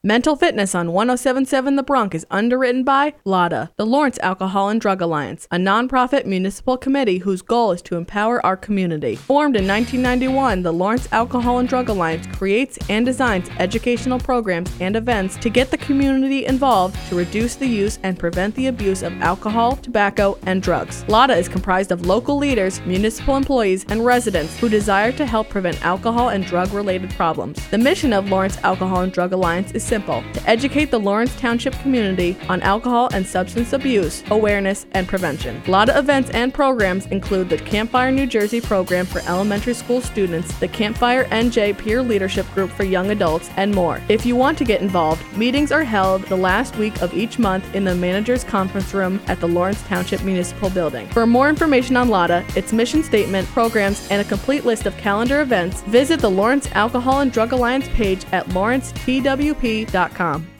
Mental Fitness on 107.7 The Bronx is underwritten by LADA, the Lawrence Alcohol and Drug Alliance, a nonprofit municipal committee whose goal is to empower our community. Formed in 1991, the Lawrence Alcohol and Drug Alliance creates and designs educational programs and events to get the community involved to reduce the use and prevent the abuse of alcohol, tobacco, and drugs. LADA is comprised of local leaders, municipal employees, and residents who desire to help prevent alcohol and drug-related problems. The mission of Lawrence Alcohol and Drug Alliance is simple: to educate the Lawrence Township community on alcohol and substance abuse, awareness, and prevention. LADA events and programs include the Campfire New Jersey program for elementary school students, the Campfire NJ Peer Leadership Group for young adults, and more. If you want to get involved, meetings are held the last week of each month in the Manager's Conference Room at the Lawrence Township Municipal Building. For more information on LADA, its mission statement, programs, and a complete list of calendar events, visit the Lawrence Alcohol and Drug Alliance page at lawrencetwp.com.